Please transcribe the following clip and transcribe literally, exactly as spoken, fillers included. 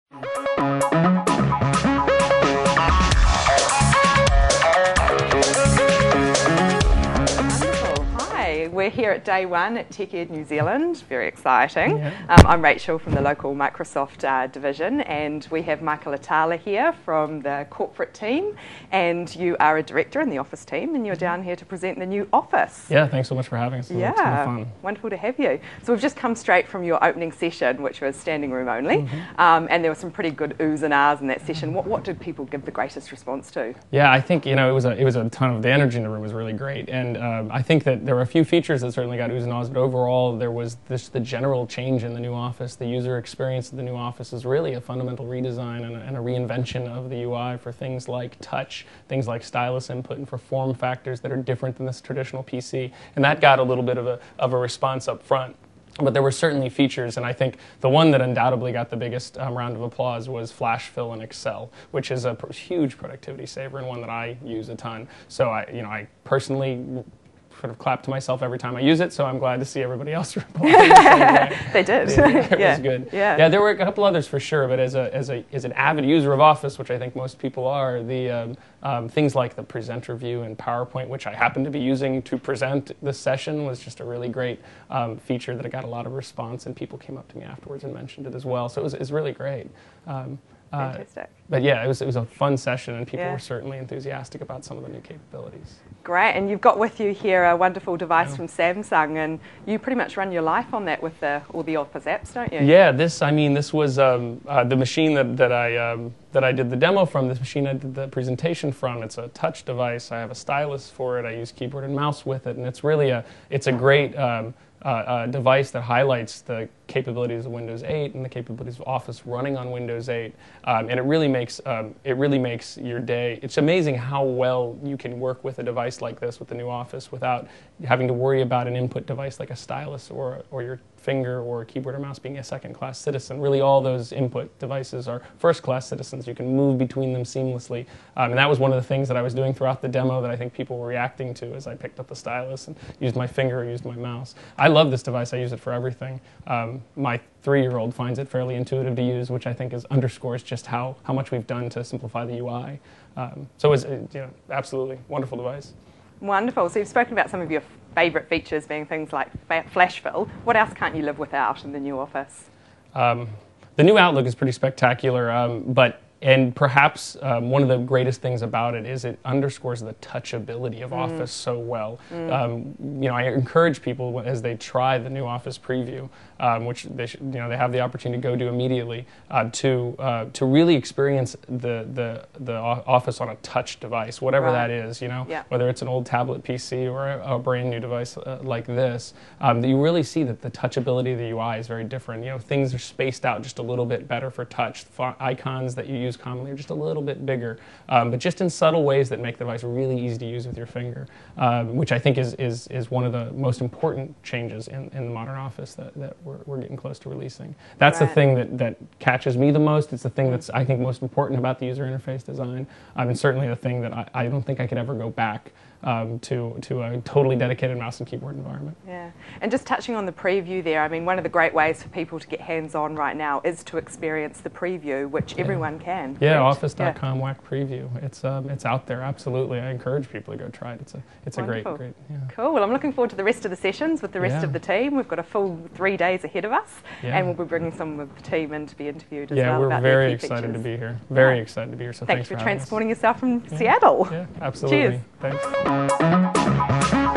We're here at day one at TechEd New Zealand, very exciting. Yeah. Um, I'm Rachel from the local Microsoft uh, division, and we have Michael Atala here from the corporate team, and you are a director in the office team, and you're down here to present the new office. Yeah, thanks so much for having us. It's yeah, a lot of fun. Wonderful to have you. So we've just come straight from your opening session, which was standing room only, Mm-hmm. um, and there were some pretty good oohs and ahs in that session. What, what did people give the greatest response to? Yeah, I think, you know, it was a, it was a ton of, the energy in the room was really great, and um, I think that there were a few features that certainly got oohs and ahs, but overall there was this, the general change in the new office. The user experience of the new office is really a fundamental redesign and a, and a reinvention of the U I for things like touch, things like stylus input, and for form factors that are different than this traditional P C, and that got a little bit of a, of a response up front. But there were certainly features, and I think the one that undoubtedly got the biggest um, round of applause was Flash Fill in Excel, which is a pr huge productivity saver and one that I use a ton. So I, you know, I personally sort of clap to myself every time I use it, so I'm glad to see everybody else reply. They did. Yeah, it yeah. was good. Yeah. yeah, there were a couple others for sure, but as a as a as an avid user of Office, which I think most people are, the um, um, things like the presenter view in PowerPoint, which I happen to be using to present this session, was just a really great um, feature that I got a lot of response, and people came up to me afterwards and mentioned it as well. So it was, it was really great. Um, Uh, Fantastic. but yeah, it was, it was a fun session, and people yeah. were certainly enthusiastic about some of the new capabilities. Great, and you've got with you here a wonderful device Yeah. from Samsung, and you pretty much run your life on that with the, all the Office apps, don't you? Yeah, this, I mean, this was um, uh, the machine that, that, I, um, that I did the demo from, this machine I did the presentation from. It's a touch device. I have a stylus for it. I use keyboard and mouse with it, and it's really a, it's a great um, uh, uh, device that highlights the capabilities of Windows eight and the capabilities of Office running on Windows eight, um, and it really makes um, it really makes your day. It's amazing how well you can work with a device like this with the new Office without having to worry about an input device like a stylus or or your finger or a keyboard or mouse being a second-class citizen. Really, all those input devices are first-class citizens. You can move between them seamlessly, um, and that was one of the things that I was doing throughout the demo that I think people were reacting to as I picked up the stylus and used my finger or used my mouse. I love this device. I use it for everything. Um, my three-year-old finds it fairly intuitive to use, which I think is underscores just how, how much we've done to simplify the U I. Um, so it was, you know, absolutely wonderful device. Wonderful. So you've spoken about some of your favourite features being things like Flash Fill. What else can't you live without in the new Office? Um, the new Outlook is pretty spectacular, um, but and perhaps um, one of the greatest things about it is it underscores the touchability of mm. Office so well. Mm. Um, you know, I encourage people as they try the new Office preview, um, which they should, you know, they have the opportunity to go to immediately, uh, to uh, to really experience the the the Office on a touch device, whatever right. that is. You know, yeah. whether it's an old tablet P C or a, a brand new device uh, like this, um, you really see that the touchability of the U I is very different. You know, things are spaced out just a little bit better for touch. F icons that you use commonly are just a little bit bigger, um, but just in subtle ways that make the device really easy to use with your finger, um, which I think is, is, is one of the most important changes in, in the modern Office that, that we're, we're getting close to releasing. That's right. the thing that, that catches me the most. It's the thing that's, I think, most important about the user interface design, um, and certainly the thing that I, I don't think I could ever go back Um, to, to a totally dedicated mouse and keyboard environment. Yeah, and just touching on the preview there, I mean, one of the great ways for people to get hands-on right now is to experience the preview, which yeah. everyone can. Yeah, right? office dot com yeah. W A C preview. It's um, it's out there, absolutely. I encourage people to go try it. It's a it's Wonderful. a great, great, yeah. Cool, well, I'm looking forward to the rest of the sessions with the rest yeah. of the team. We've got a full three days ahead of us, yeah. and we'll be bringing some of the team in to be interviewed as yeah, well. we're about very their key excited features. to be here. Very yeah. excited to be here, so Thank thanks you for for having transporting us. yourself from yeah. Seattle. Yeah, absolutely. Cheers. Thanks.